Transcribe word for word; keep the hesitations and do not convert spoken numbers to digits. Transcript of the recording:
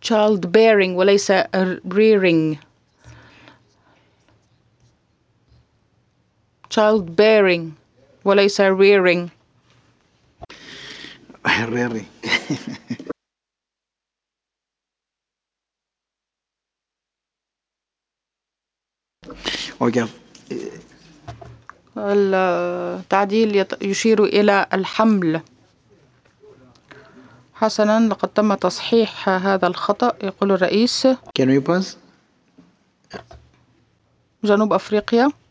child bearing وليس rearing. child bearing وليس rearing. ريري. وقف. التعديل يط- يشير إلى الحمل. حسنا، لقد تم تصحيح هذا الخطأ. يقول الرئيس. Can we pause? جنوب أفريقيا